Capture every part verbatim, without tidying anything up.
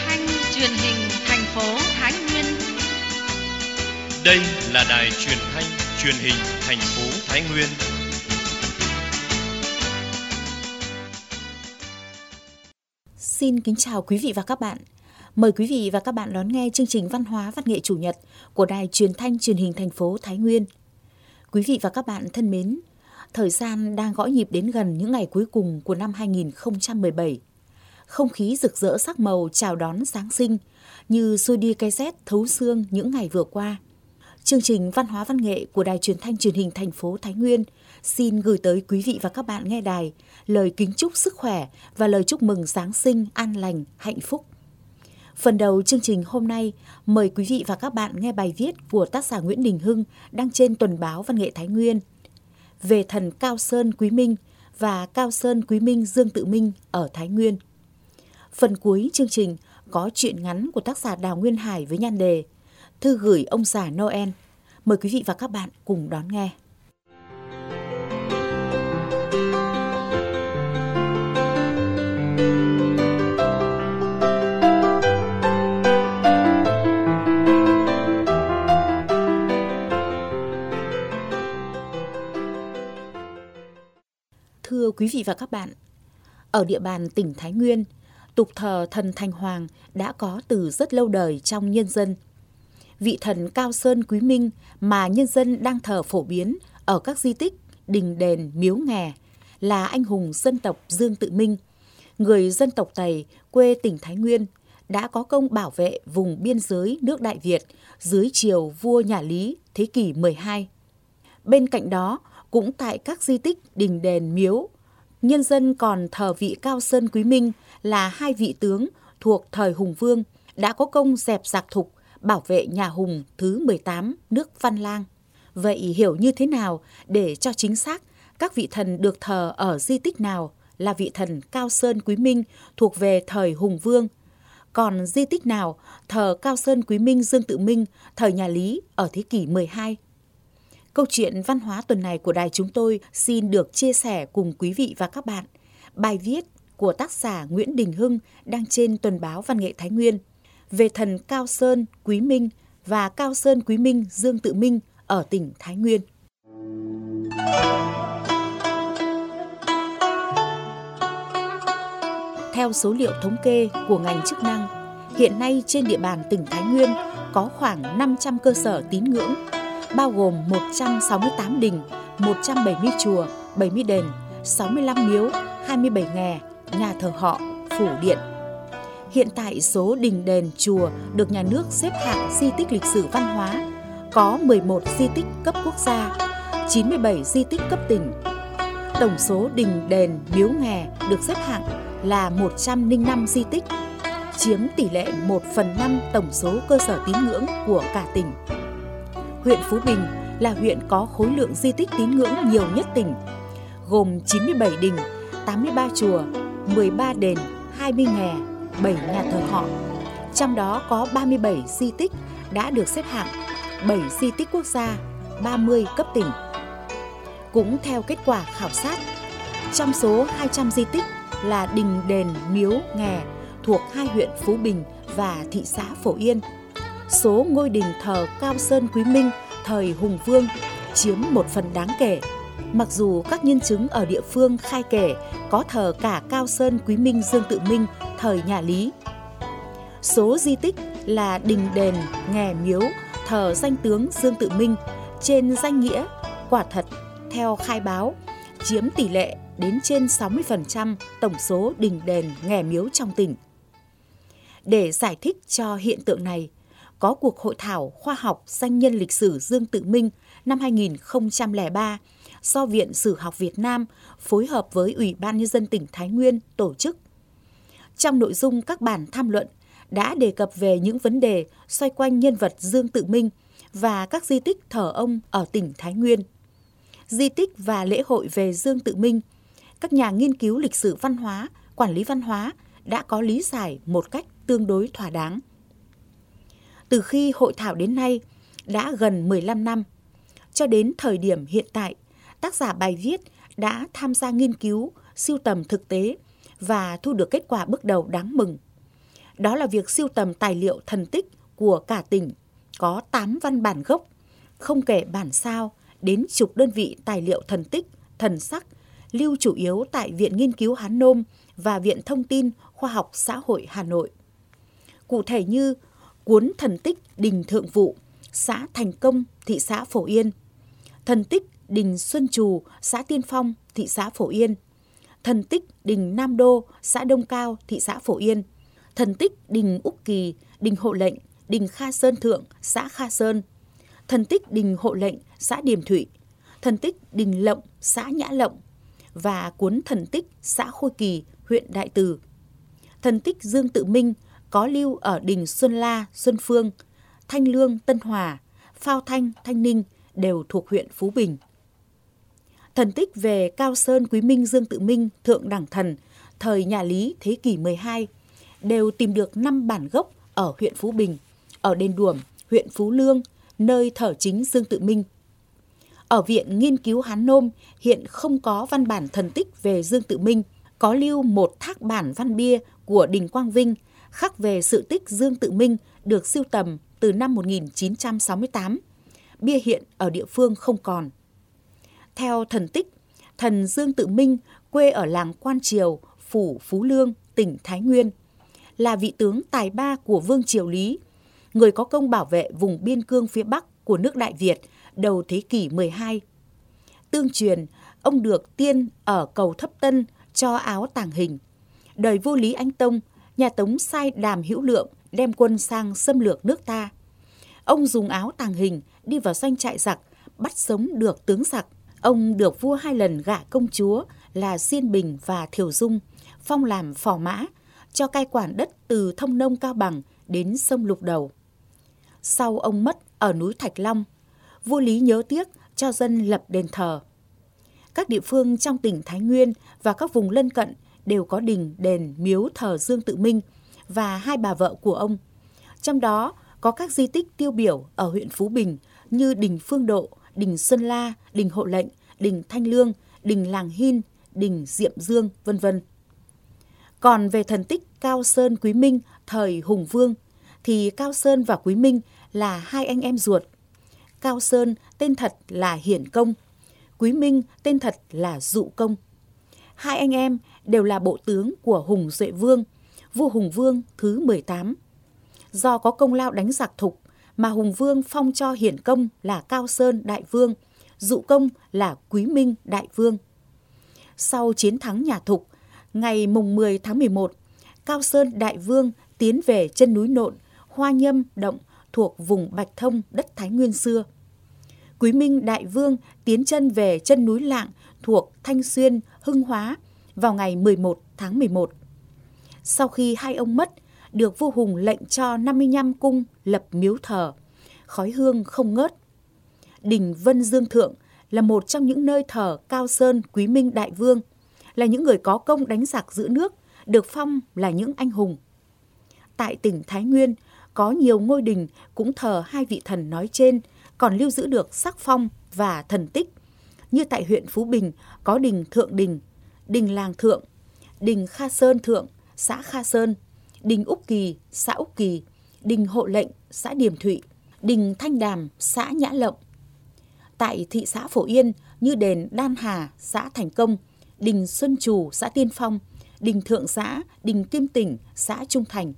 thanh truyền hình thành phố Thái Nguyên. Đây là đài truyền thanh truyền hình thành phố Thái Nguyên. Xin kính chào quý vị và các bạn. Mời quý vị và các bạn đón nghe chương trình Văn hóa Văn nghệ Chủ nhật của đài truyền thanh truyền hình thành phố Thái Nguyên. Quý vị và các bạn thân mến, thời gian đang gõ nhịp đến gần những ngày cuối cùng của năm hai nghìn không trăm mười bảy. Không khí rực rỡ sắc màu chào đón Giáng sinh như xua đi cái rét thấu xương những ngày vừa qua. Chương trình Văn hóa Văn nghệ của đài truyền thanh truyền hình thành phố Thái Nguyên xin gửi tới quý vị và các bạn nghe đài lời kính chúc sức khỏe và lời chúc mừng Giáng sinh an lành, hạnh phúc. Phần đầu chương trình hôm nay, mời quý vị và các bạn nghe bài viết của tác giả Nguyễn Đình Hưng đăng trên tuần báo Văn nghệ Thái Nguyên về thần Cao Sơn Quý Minh và Cao Sơn Quý Minh Dương Tự Minh ở Thái Nguyên. Phần cuối chương trình có truyện ngắn của tác giả Đào Nguyên Hải với nhan đề Thư gửi ông già Noel. Mời quý vị và các bạn cùng đón nghe. Thưa quý vị và các bạn, ở địa bàn tỉnh Thái Nguyên, tục thờ thần Thành Hoàng đã có từ rất lâu đời trong nhân dân. Vị thần Cao Sơn Quý Minh mà nhân dân đang thờ phổ biến ở các di tích, đình đền, miếu nghè là anh hùng dân tộc Dương Tự Minh, người dân tộc Tày, quê tỉnh Thái Nguyên, đã có công bảo vệ vùng biên giới nước Đại Việt dưới triều vua nhà Lý thế kỷ mười hai. Bên cạnh đó, cũng tại các di tích, đình đền, miếu, nhân dân còn thờ vị Cao Sơn Quý Minh là hai vị tướng thuộc thời Hùng Vương đã có công dẹp giặc thục, bảo vệ nhà Hùng thứ mười tám nước Văn Lang. Vậy hiểu như thế nào để cho chính xác các vị thần được thờ ở di tích nào là vị thần Cao Sơn Quý Minh thuộc về thời Hùng Vương, còn di tích nào thờ Cao Sơn Quý Minh Dương Tự Minh thời nhà Lý ở thế kỷ mười hai? Câu chuyện văn hóa tuần này của đài chúng tôi xin được chia sẻ cùng quý vị và các bạn bài viết của tác giả Nguyễn Đình Hưng đăng trên tuần báo Văn nghệ Thái Nguyên về thần Cao Sơn Quý Minh và Cao Sơn Quý Minh Dương Tự Minh ở tỉnh Thái Nguyên. Theo số liệu thống kê của ngành chức năng, hiện nay trên địa bàn tỉnh Thái Nguyên có khoảng năm trăm cơ sở tín ngưỡng, bao gồm một trăm sáu mươi tám đình, một trăm bảy mươi chùa, bảy mươi đền, sáu mươi lăm miếu, hai mươi bảy nghè, nhà thờ họ, phủ điện. Hiện tại số đình đền chùa được nhà nước xếp hạng di tích lịch sử văn hóa có mười một di tích cấp quốc gia, chín mươi bảy di tích cấp tỉnh. Tổng số đình đền miếu nghè được xếp hạng là một trăm lẻ năm di tích, chiếm tỷ lệ một phần năm tổng số cơ sở tín ngưỡng của cả tỉnh. Huyện Phú Bình là huyện có khối lượng di tích tín ngưỡng nhiều nhất tỉnh, gồm chín mươi bảy đình, tám mươi ba chùa, mười ba đền, hai mươi nghè, bảy nhà thờ họ. Trong đó có ba mươi bảy di tích đã được xếp hạng, bảy di tích quốc gia, ba mươi cấp tỉnh. Cũng theo kết quả khảo sát, trong số hai trăm di tích là đình đền miếu nghè thuộc hai huyện Phú Bình và thị xã Phổ Yên, số ngôi đình thờ Cao Sơn Quý Minh thời Hùng Vương chiếm một phần đáng kể, mặc dù các nhân chứng ở địa phương khai kể có thờ cả Cao Sơn Quý Minh Dương Tự Minh thời nhà Lý. Số di tích là đình đền, nghè miếu, thờ danh tướng Dương Tự Minh trên danh nghĩa quả thật theo khai báo chiếm tỷ lệ đến trên sáu mươi phần trăm tổng số đình đền, nghè miếu trong tỉnh. Để giải thích cho hiện tượng này, có cuộc hội thảo khoa học danh nhân lịch sử Dương Tự Minh năm hai nghìn không trăm lẻ ba do Viện Sử học Việt Nam phối hợp với Ủy ban Nhân dân tỉnh Thái Nguyên tổ chức. Trong nội dung các bản tham luận đã đề cập về những vấn đề xoay quanh nhân vật Dương Tự Minh và các di tích thờ ông ở tỉnh Thái Nguyên. Di tích và lễ hội về Dương Tự Minh, các nhà nghiên cứu lịch sử văn hóa, quản lý văn hóa đã có lý giải một cách tương đối thỏa đáng. Từ khi hội thảo đến nay đã gần mười lăm năm, cho đến thời điểm hiện tại, tác giả bài viết đã tham gia nghiên cứu, sưu tầm thực tế và thu được kết quả bước đầu đáng mừng. đó là việc sưu tầm tài liệu thần tích của cả tỉnh, có tám văn bản gốc, không kể bản sao, đến chục đơn vị tài liệu thần tích, thần sắc, lưu chủ yếu tại Viện Nghiên cứu Hán Nôm và Viện Thông tin Khoa học Xã hội Hà Nội. Cụ thể như cuốn thần tích Đình Thượng Vụ, xã Thành Công, thị xã Phổ Yên, thần tích Đình Xuân Trù, xã Tiên Phong, thị xã Phổ Yên, thần tích Đình Nam Đô, xã Đông Cao, thị xã Phổ Yên, thần tích Đình Úc Kỳ, Đình Hộ Lệnh, Đình Kha Sơn Thượng, xã Kha Sơn, thần tích Đình Hộ Lệnh, xã Điềm Thụy, thần tích Đình Lộng, xã Nhã Lộng và cuốn thần tích xã Khôi Kỳ, huyện Đại Từ. Thần tích Dương Tự Minh có lưu ở đình Xuân La, Xuân Phương, Thanh Lương, Tân Hòa, Phao Thanh, Thanh Ninh đều thuộc huyện Phú Bình. Thần tích về Cao Sơn Quý Minh Dương Tự Minh Thượng Đẳng Thần thời nhà Lý thế kỷ mười hai đều tìm được năm bản gốc ở huyện Phú Bình, ở đền Đuổng, huyện Phú Lương, nơi thờ chính Dương Tự Minh. Ở Viện Nghiên cứu Hán Nôm hiện không có văn bản thần tích về Dương Tự Minh, có lưu một thác bản văn bia của Đình Quang Vinh khắc về sự tích Dương Tự Minh được sưu tầm từ năm một nghìn chín trăm sáu mươi tám. Bia hiện ở địa phương không còn. Theo thần tích, thần Dương Tự Minh quê ở làng Quan Triều, phủ Phú Lương, tỉnh Thái Nguyên, là vị tướng tài ba của Vương Triều Lý, người có công bảo vệ vùng biên cương phía Bắc của nước Đại Việt đầu thế kỷ mười hai. Tương truyền, ông được tiên ở cầu Thấp Tân cho áo tàng hình. Đời vua Lý Anh Tông, nhà Tống sai Đàm Hữu Lượng đem quân sang xâm lược nước ta. Ông dùng áo tàng hình đi vào doanh trại giặc, bắt sống được tướng giặc. Ông được vua hai lần gả công chúa là Diên Bình và Thiều Dung, phong làm phò mã, cho cai quản đất từ Thông Nông Cao Bằng đến sông Lục Đầu. Sau ông mất ở núi Thạch Long, vua Lý nhớ tiếc cho dân lập đền thờ. Các địa phương trong tỉnh Thái Nguyên và các vùng lân cận đều có đình, đền, miếu thờ Dương Tự Minh và hai bà vợ của ông. Trong đó có các di tích tiêu biểu ở huyện Phú Bình như đình Phương Độ, đình Xuân La, đình Hộ Lệnh, đình Thanh Lương, đình Làng Hin, đình Diệm Dương, vân vân. Còn về thần tích Cao Sơn Quý Minh thời Hùng Vương, thì Cao Sơn và Quý Minh là hai anh em ruột. Cao Sơn tên thật là Hiển Công, Quý Minh tên thật là Dụ Công. Hai anh em đều là bộ tướng của Hùng Duệ Vương, vua Hùng Vương thứ mười tám. Do có công lao đánh giặc Thục mà Hùng Vương phong cho Hiển Công là Cao Sơn Đại Vương, Dụ Công là Quý Minh Đại Vương. Sau chiến thắng nhà Thục, ngày mùng mười tháng mười một, Cao Sơn Đại Vương tiến về chân núi Nộn, Hoa Nhâm Động thuộc vùng Bạch Thông, đất Thái Nguyên xưa. Quý Minh Đại Vương tiến chân về chân núi Lạng thuộc Thanh Xuyên, Hưng Hóa vào ngày mười một tháng mười một. Sau khi hai ông mất, được vua Hùng lệnh cho năm mươi lăm cung lập miếu thờ, khói hương không ngớt. Đình Vân Dương Thượng là một trong những nơi thờ Cao Sơn Quý Minh Đại Vương, là những người có công đánh giặc giữ nước, được phong là những anh hùng. Tại tỉnh Thái Nguyên, có nhiều ngôi đình cũng thờ hai vị thần nói trên, còn lưu giữ được sắc phong và thần tích. Như tại huyện Phú Bình có đình Thượng Đình, đình Làng Thượng, đình Kha Sơn Thượng, xã Kha Sơn, đình Úc Kỳ, xã Úc Kỳ, đình Hộ Lệnh, xã Điềm Thụy, đình Thanh Đàm, xã Nhã Lộng. Tại thị xã Phổ Yên như đền Đan Hà, xã Thành Công, đình Xuân Trù, xã Tiên Phong, đình Thượng Giã, đình Kim Tỉnh, xã Trung Thành.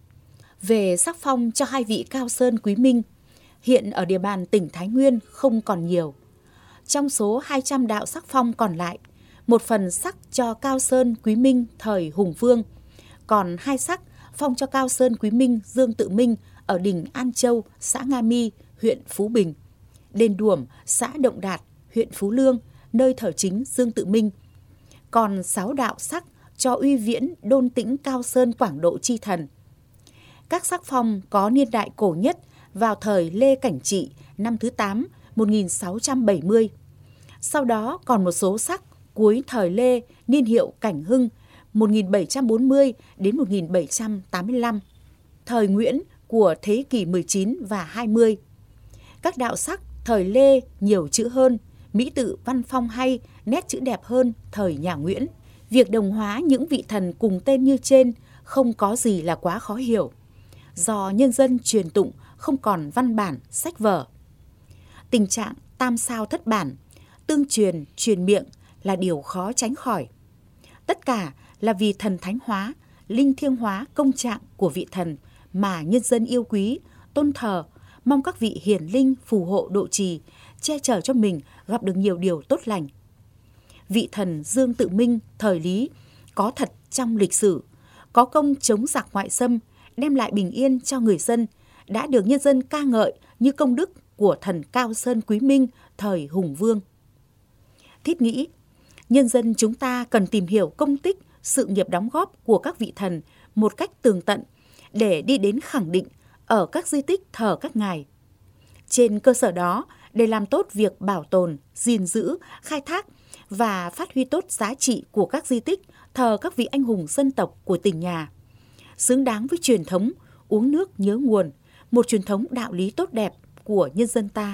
Về sắc phong cho hai vị Cao Sơn Quý Minh, hiện ở địa bàn tỉnh Thái Nguyên không còn nhiều. Trong số hai trăm đạo sắc phong còn lại, một phần sắc cho Cao Sơn Quý Minh thời Hùng Vương, còn hai sắc phong cho Cao Sơn Quý Minh Dương Tự Minh ở đỉnh An Châu, xã Nga Mi, huyện Phú Bình, đền Đuổng, xã Động Đạt, huyện Phú Lương, nơi thờ chính Dương Tự Minh. Còn sáu đạo sắc cho Uy Viễn Đôn Tĩnh Cao Sơn Quảng Độ chi thần. Các sắc phong có niên đại cổ nhất vào thời Lê Cảnh Trị năm thứ tám, một nghìn sáu trăm bảy mươi. Sau đó còn một số sắc cuối thời Lê niên hiệu Cảnh Hưng một nghìn bảy trăm bốn mươi đến một nghìn bảy trăm tám mươi lăm, thời Nguyễn của thế kỷ mười chín và hai mươi. Các đạo sắc thời Lê nhiều chữ hơn, mỹ tự văn phong hay, nét chữ đẹp hơn thời nhà Nguyễn. Việc đồng hóa những vị thần cùng tên như trên không có gì là quá khó hiểu, do nhân dân truyền tụng không còn văn bản, sách vở. Tình trạng tam sao thất bản, tương truyền, truyền miệng là điều khó tránh khỏi. Tất cả là vì thần thánh hóa, linh thiêng hóa công trạng của vị thần mà nhân dân yêu quý, tôn thờ, mong các vị hiển linh phù hộ độ trì, che chở cho mình gặp được nhiều điều tốt lành. Vị thần Dương Tự Minh thời Lý có thật trong lịch sử, có công chống giặc ngoại xâm, đem lại bình yên cho người dân, đã được nhân dân ca ngợi như công đức của thần Cao Sơn Quý Minh thời Hùng Vương. Thiết nghĩ, nhân dân chúng ta cần tìm hiểu công tích, sự nghiệp đóng góp của các vị thần một cách tường tận để đi đến khẳng định ở các di tích thờ các ngài. Trên cơ sở đó, để làm tốt việc bảo tồn, gìn giữ, khai thác và phát huy tốt giá trị của các di tích thờ các vị anh hùng dân tộc của tỉnh nhà, xứng đáng với truyền thống uống nước nhớ nguồn, một truyền thống đạo lý tốt đẹp của nhân dân ta.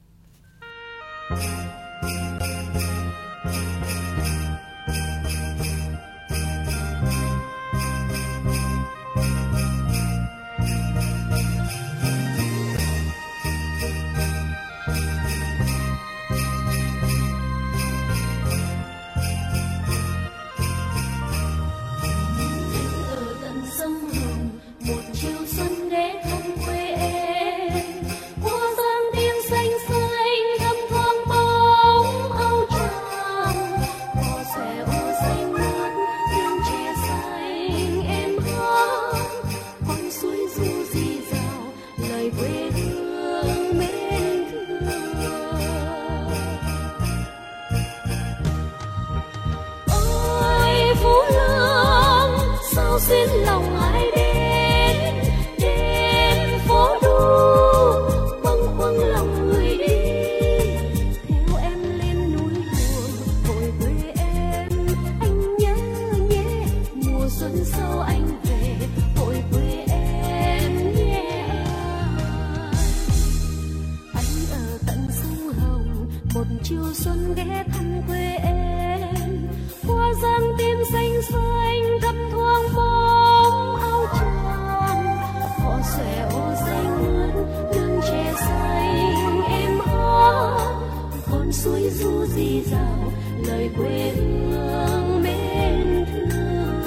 Xin lòng ai đến đến phố đô, bâng khuâng lòng người đi, theo em lên núi đường hồi quê em. Anh nhớ nhé, mùa xuân sau anh về hồi quê em nhé. Anh ở tận sông Hồng, một chiều xuân ghé thăm quê em. Hoa giang tím xanh xanh thắm thoáng bóng áo tràm, họ xòe ô xanh mướt nương tre xanh em hát. Con suối ru rì rào lời quê hương mến thương.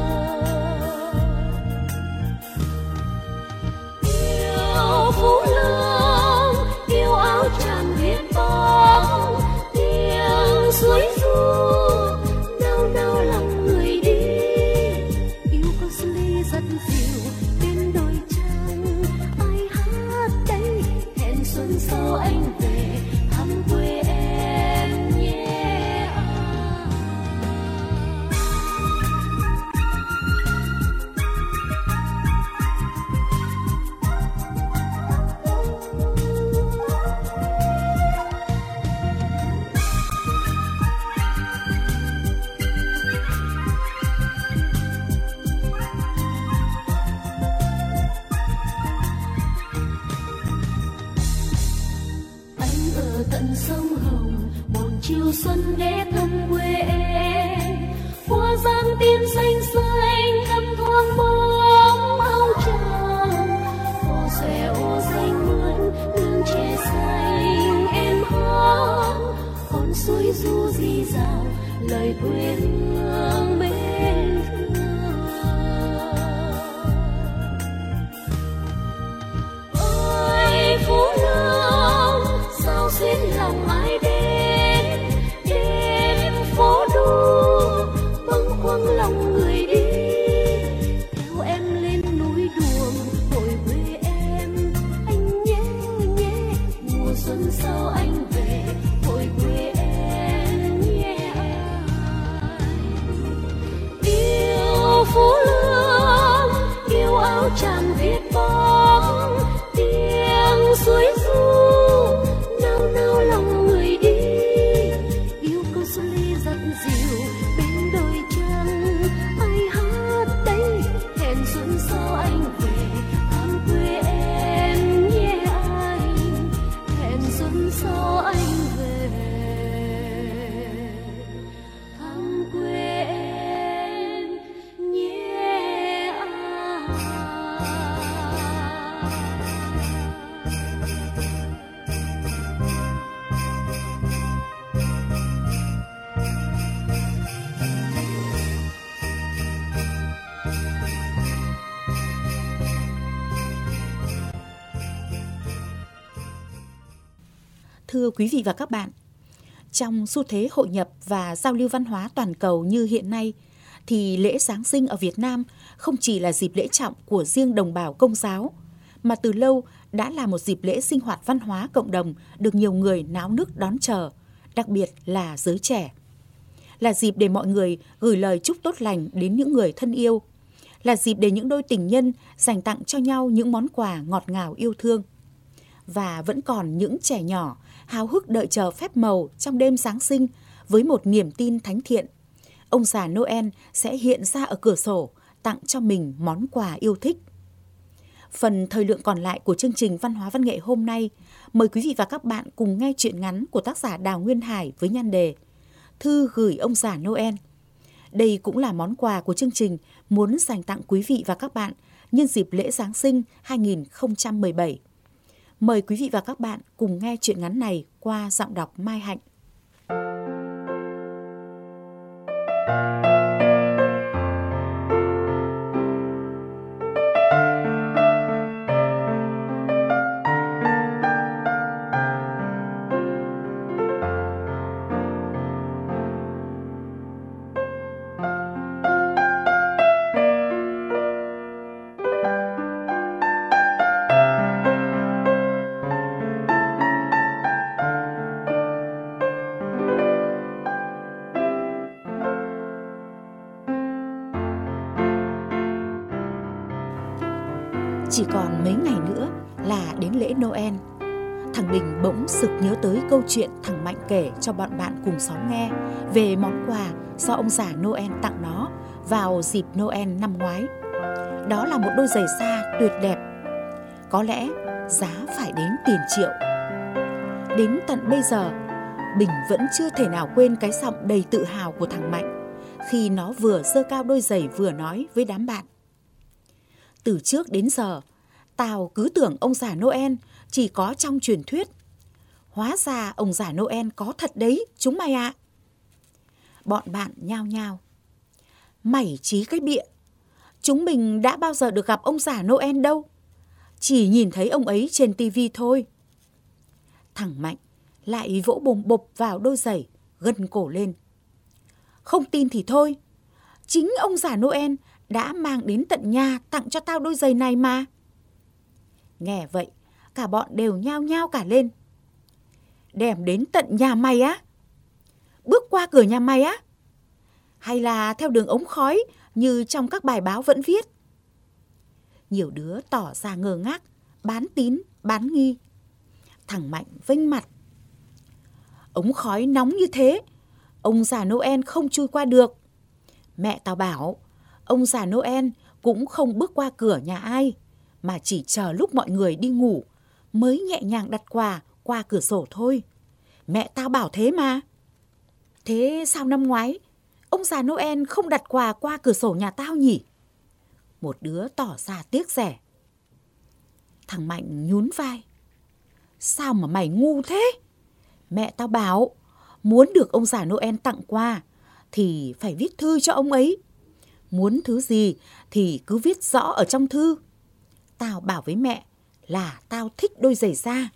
Yêu Phú Lương, yêu áo tràm viết bóng, tiếng suối ru nao lòng người đi. Yêu con ly rất dịu bên đôi trăng, ai hát đây hẹn xuân sau anh về thăm quê em nhé. Tận sông Hồng, một chiều xuân ghé thăm quê em. Hoa giang tím xanh xanh thắm thoáng bóng áo tràm, họ xòe ô xanh mướt nương tre xanh em hát. Con suối ru rì rào lời quê hương mến thương. Ôi Phú Lương, sao xin lòng ai đến đến phố đô, bâng khuâng lòng người đi, theo em lên núi đường hồi quê em. Anh nhé nhé, mùa xuân sau anh về hồi quê em nhé. Thưa quý vị và các bạn, trong xu thế hội nhập và giao lưu văn hóa toàn cầu như hiện nay, thì lễ Giáng sinh ở Việt Nam không chỉ là dịp lễ trọng của riêng đồng bào Công giáo, mà từ lâu đã là một dịp lễ sinh hoạt văn hóa cộng đồng được nhiều người náo nức đón chờ, đặc biệt là giới trẻ. Là dịp để mọi người gửi lời chúc tốt lành đến những người thân yêu, là dịp để những đôi tình nhân dành tặng cho nhau những món quà ngọt ngào yêu thương. Và vẫn còn những trẻ nhỏ háo hức đợi chờ phép màu trong đêm Giáng sinh với một niềm tin thánh thiện. Ông già Noel sẽ hiện ra ở cửa sổ, tặng cho mình món quà yêu thích. Phần thời lượng còn lại của chương trình Văn hóa Văn nghệ hôm nay, mời quý vị và các bạn cùng nghe truyện ngắn của tác giả Đào Nguyên Hải với nhan đề Thư gửi ông già Noel. Đây cũng là món quà của chương trình muốn dành tặng quý vị và các bạn nhân dịp lễ Giáng sinh hai không một bảy. Mời quý vị và các bạn cùng nghe truyện ngắn này qua giọng đọc Mai Hạnh. Chỉ còn mấy ngày nữa là đến lễ Noel. Thằng Bình bỗng sực nhớ tới câu chuyện thằng Mạnh kể cho bọn bạn cùng xóm nghe về món quà do ông già Noel tặng nó vào dịp Noel năm ngoái. Đó là một đôi giày da tuyệt đẹp, có lẽ giá phải đến tiền triệu. Đến tận bây giờ, Bình vẫn chưa thể nào quên cái giọng đầy tự hào của thằng Mạnh khi nó vừa giơ cao đôi giày vừa nói với đám bạn. Từ trước đến giờ, tao cứ tưởng ông già Noel chỉ có trong truyền thuyết. Hóa ra ông già Noel có thật đấy, chúng mày ạ. Bọn bạn nhao nhao. Mày chí cái bịa. Chúng mình đã bao giờ được gặp ông già Noel đâu. Chỉ nhìn thấy ông ấy trên tivi thôi. Thằng Mạnh lại vỗ bồm bộp vào đôi giày, gân cổ lên. Không tin thì thôi. Chính ông già Noel đã mang đến tận nhà tặng cho tao đôi giày này mà. Nghe vậy, cả bọn đều nhao nhao cả lên. Đem đến tận nhà mày á? Bước qua cửa nhà mày á? Hay là theo đường ống khói như trong các bài báo vẫn viết? Nhiều đứa tỏ ra ngơ ngác, bán tín, bán nghi. Thằng Mạnh vênh mặt. Ống khói nóng như thế, ông già Noel không chui qua được. Mẹ tao bảo, ông già Noel cũng không bước qua cửa nhà ai, mà chỉ chờ lúc mọi người đi ngủ mới nhẹ nhàng đặt quà qua cửa sổ thôi. Mẹ tao bảo thế mà. Thế sao năm ngoái ông già Noel không đặt quà qua cửa sổ nhà tao nhỉ? Một đứa tỏ ra tiếc rẻ. Thằng Mạnh nhún vai. Sao mà mày ngu thế? Mẹ tao bảo, muốn được ông già Noel tặng quà thì phải viết thư cho ông ấy. Muốn thứ gì thì cứ viết rõ ở trong thư. Tao bảo với mẹ là tao thích đôi giày da.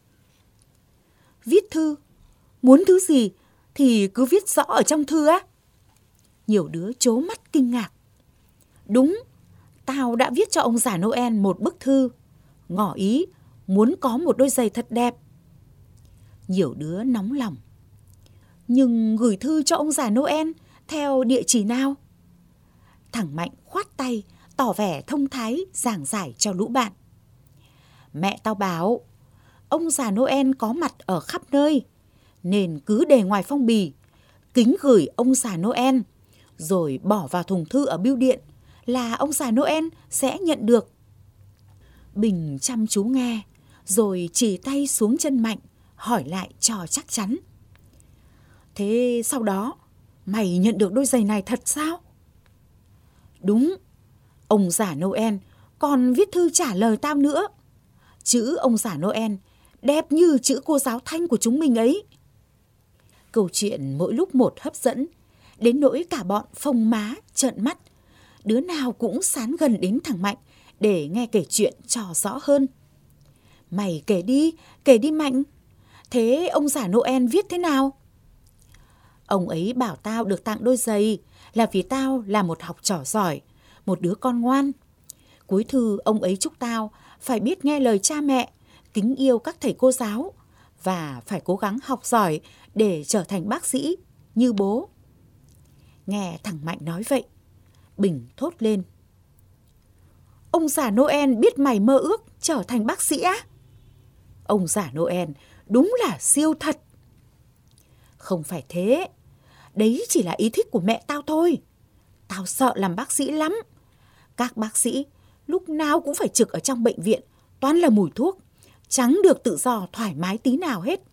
Viết thư? Muốn thứ gì thì cứ viết rõ ở trong thư á? Nhiều đứa trố mắt kinh ngạc. Đúng, tao đã viết cho ông già Noel một bức thư, ngỏ ý muốn có một đôi giày thật đẹp. Nhiều đứa nóng lòng. Nhưng gửi thư cho ông già Noel theo địa chỉ nào? Thằng Mạnh khoát tay, tỏ vẻ thông thái, giảng giải cho lũ bạn. Mẹ tao bảo, ông già Noel có mặt ở khắp nơi, nên cứ để ngoài phong bì, kính gửi ông già Noel, rồi bỏ vào thùng thư ở bưu điện là ông già Noel sẽ nhận được. Bình chăm chú nghe, rồi chỉ tay xuống chân Mạnh, hỏi lại cho chắc chắn. Thế sau đó, mày nhận được đôi giày này thật sao? Đúng, ông già Noel còn viết thư trả lời tao nữa. Chữ ông già Noel đẹp như chữ cô giáo Thanh của chúng mình ấy. Câu chuyện mỗi lúc một hấp dẫn, đến nỗi cả bọn phồng má, trợn mắt. Đứa nào cũng sán gần đến thằng Mạnh để nghe kể chuyện cho rõ hơn. Mày kể đi, kể đi Mạnh. Thế ông già Noel viết thế nào? Ông ấy bảo tao được tặng đôi giày là vì tao là một học trò giỏi, một đứa con ngoan. Cuối thư ông ấy chúc tao phải biết nghe lời cha mẹ, kính yêu các thầy cô giáo và phải cố gắng học giỏi để trở thành bác sĩ như bố. Nghe thằng Mạnh nói vậy, Bình thốt lên. Ông già Noel biết mày mơ ước trở thành bác sĩ á? Ông già Noel đúng là siêu thật. Không phải thế, đấy chỉ là ý thích của mẹ tao thôi. Tao sợ làm bác sĩ lắm. Các bác sĩ lúc nào cũng phải trực ở trong bệnh viện, toàn là mùi thuốc, chẳng được tự do thoải mái tí nào hết.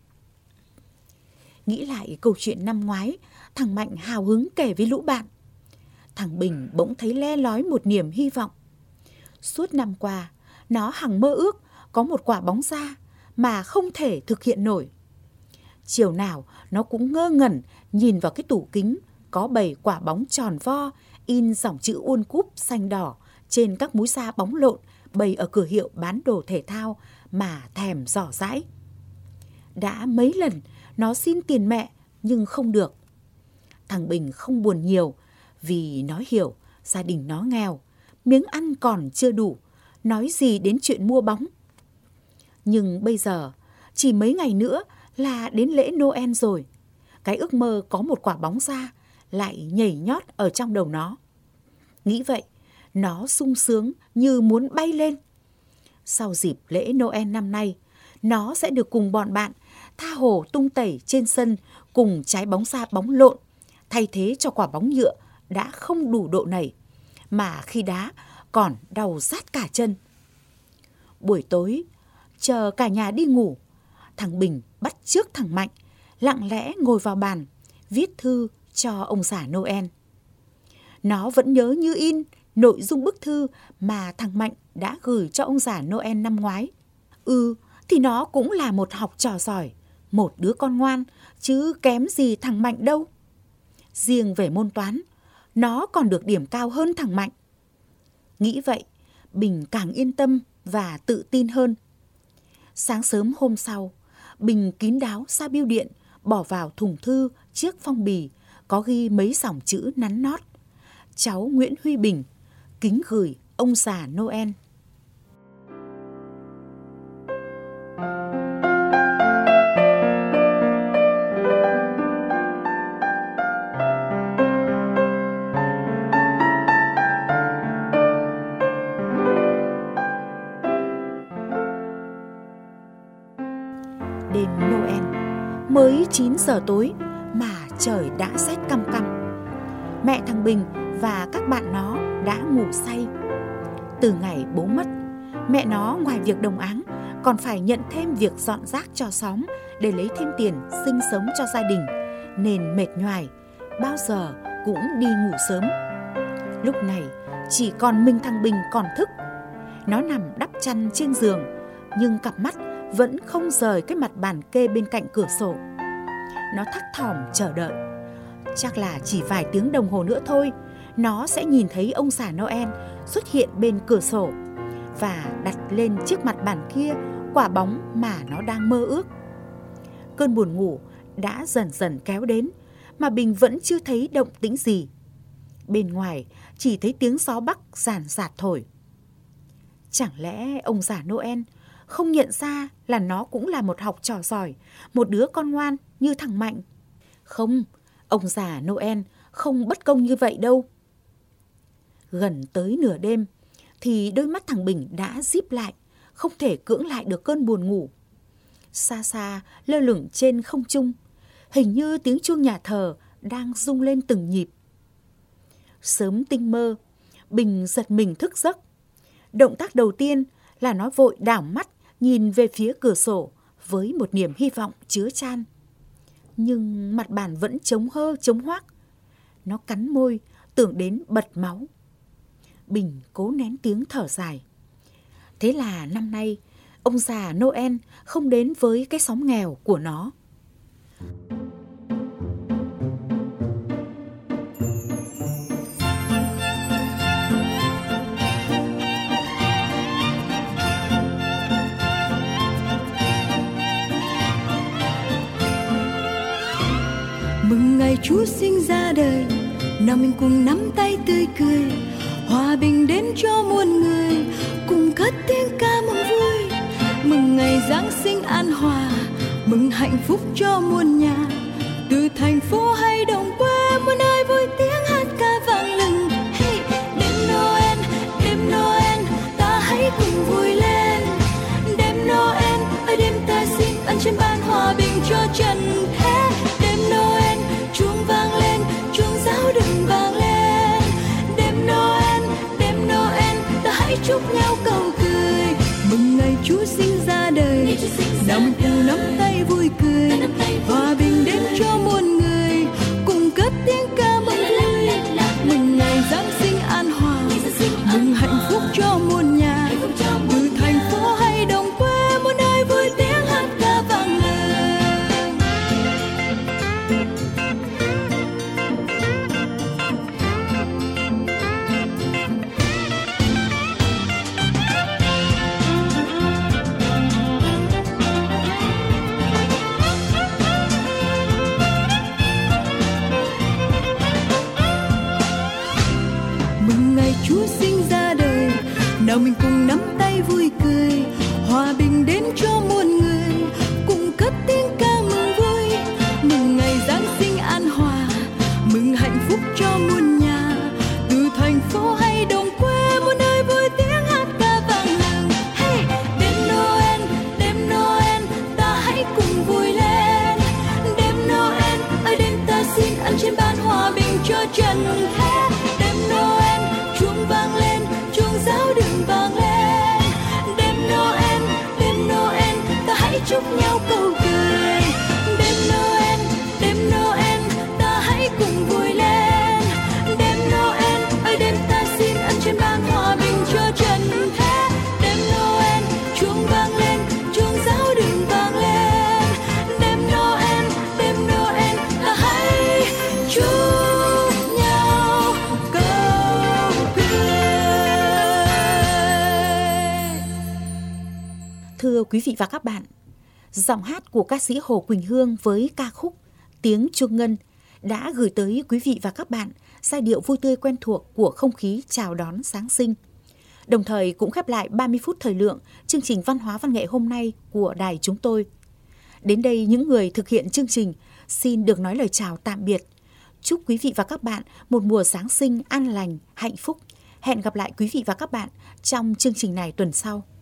Nghĩ lại câu chuyện năm ngoái, thằng Mạnh hào hứng kể với lũ bạn. Thằng Bình bỗng thấy le lói một niềm hy vọng. Suốt năm qua, nó hằng mơ ước có một quả bóng da mà không thể thực hiện nổi. Chiều nào nó cũng ngơ ngẩn nhìn vào cái tủ kính có bầy quả bóng tròn vo in dòng chữ World Cup xanh đỏ trên các múi da bóng lộn bày ở cửa hiệu bán đồ thể thao mà thèm dò dãi. Đã mấy lần nó xin tiền mẹ nhưng không được. Thằng Bình không buồn nhiều vì nó hiểu gia đình nó nghèo, miếng ăn còn chưa đủ, nói gì đến chuyện mua bóng. Nhưng bây giờ, chỉ mấy ngày nữa là đến lễ Noel rồi. Cái ước mơ có một quả bóng da lại nhảy nhót ở trong đầu nó. Nghĩ vậy, nó sung sướng như muốn bay lên. Sau dịp lễ Noel năm nay, nó sẽ được cùng bọn bạn tha hồ tung tẩy trên sân cùng trái bóng da bóng lộn, thay thế cho quả bóng nhựa đã không đủ độ nảy, mà khi đá còn đau rát cả chân. Buổi tối, chờ cả nhà đi ngủ, thằng Bình bắt chước thằng Mạnh, lặng lẽ ngồi vào bàn, viết thư cho ông già Noel. Nó vẫn nhớ như in nội dung bức thư mà thằng Mạnh đã gửi cho ông già Noel năm ngoái. Ừ, thì nó cũng là một học trò giỏi, một đứa con ngoan, chứ kém gì thằng Mạnh đâu. Riêng về môn toán, nó còn được điểm cao hơn thằng Mạnh. Nghĩ vậy, Bình càng yên tâm và tự tin hơn. Sáng sớm hôm sau, Bình kín đáo ra bưu điện, bỏ vào thùng thư chiếc phong bì có ghi mấy dòng chữ nắn nót. Cháu Nguyễn Huy Bình, kính gửi ông già Noel. Đêm Noel, mới chín giờ tối mà trời đã rét căm căm. Mẹ thằng Bình và các bạn nó đã ngủ say. Từ ngày bố mất, mẹ nó ngoài việc đồng áng còn phải nhận thêm việc dọn rác cho xóm để lấy thêm tiền sinh sống cho gia đình, nên mệt nhoài, bao giờ cũng đi ngủ sớm. Lúc này chỉ còn mình thằng Bình còn thức. Nó nằm đắp chăn trên giường, nhưng cặp mắt vẫn không rời cái mặt bàn kê bên cạnh cửa sổ. Nó thắt thỏm chờ đợi. Chắc là chỉ vài tiếng đồng hồ nữa thôi, nó sẽ nhìn thấy ông già Noel xuất hiện bên cửa sổ và đặt lên chiếc mặt bàn kia quả bóng mà nó đang mơ ước. Cơn buồn ngủ đã dần dần kéo đến mà Bình vẫn chưa thấy động tĩnh gì. Bên ngoài chỉ thấy tiếng gió bắc ràn rạt thổi. Chẳng lẽ ông già Noel không nhận ra là nó cũng là một học trò giỏi, một đứa con ngoan như thằng Mạnh? Không, ông già Noel không bất công như vậy đâu. Gần tới nửa đêm thì đôi mắt thằng Bình đã díp lại, không thể cưỡng lại được cơn buồn ngủ. Xa xa lơ lửng trên không trung, hình như tiếng chuông nhà thờ đang rung lên từng nhịp. Sớm tinh mơ, Bình giật mình thức giấc. Động tác đầu tiên là nó vội đảo mắt nhìn về phía cửa sổ với một niềm hy vọng chứa chan. Nhưng mặt bàn vẫn trống hơ trống hoác. Nó cắn môi, tưởng đến bật máu. Bình cố nén tiếng thở dài. Thế là năm nay, ông già Noel không đến với cái xóm nghèo của nó. Chúa sinh ra đời, nào mình cùng nắm tay tươi cười, hòa bình đến cho muôn người, cùng cất tiếng ca mừng vui. Mừng ngày Giáng sinh an hòa, mừng hạnh phúc cho muôn nhà, từ thành phố hay đồng quê muôn nơi vui tiếng hát ca vang lừng. Hey, đêm Noel, đêm Noel, ta hãy cùng vui lên. Đêm Noel, ơi đêm ta xin ân trên ban hòa bình cho trần thế. Đêm Noel, chuông vang lên, chuông giáo đừng vang lên. Đêm Noel, đêm Noel, ta hãy chúc nhau cầu cười, mừng ngày Chúa sinh ra đời, nào mình cùng nắm tay vui cười, hòa bình đến cho muôn người, cùng cất tiếng ca mừng vui. Mừng ngày Giáng sinh an hòa, mừng hạnh phúc cho muôn nhà, từ thành phố hay đồng quê muôn nơi vui tiếng hát ca vang lên. Chúa sinh ra đời, nào mình cùng nắm tay vui cười, hòa bình đến cho muôn người, cùng cất tiếng ca mừng vui. Mừng ngày Giáng sinh an hòa, mừng hạnh phúc cho muôn nhà, từ thành phố hay đồng quê muôn nơi vui tiếng hát ca vang lừng. Hey, đêm Noel, đêm Noel, ta hãy cùng vui lên. Đêm Noel, ơi đêm ta xin ân trên ban hòa bình cho trần thế. Đêm Noel, chuông vang lên, chuông giáo đừng vang lên. Đêm Noel, đêm Noel, ta hãy chúc nhau cầu cười. Đêm Noel, đêm Noel, ta hãy cùng vui lên. Đêm Noel, ơi đêm ta xin ân trên ban hòa bình cho trần thế. Đêm Noel, chuông vang lên, chuông giáo đừng vang lên. Đêm Noel, đêm Noel, ta hãy chúc Thưa quý vị và các bạn, giọng hát của ca sĩ Hồ Quỳnh Hương với ca khúc Tiếng Chuông Ngân đã gửi tới quý vị và các bạn giai điệu vui tươi quen thuộc của không khí chào đón Giáng sinh. Đồng thời cũng khép lại ba mươi phút thời lượng chương trình Văn hóa Văn nghệ hôm nay của đài chúng tôi. Đến đây, những người thực hiện chương trình xin được nói lời chào tạm biệt. Chúc quý vị và các bạn một mùa Giáng sinh an lành, hạnh phúc. Hẹn gặp lại quý vị và các bạn trong chương trình này tuần sau.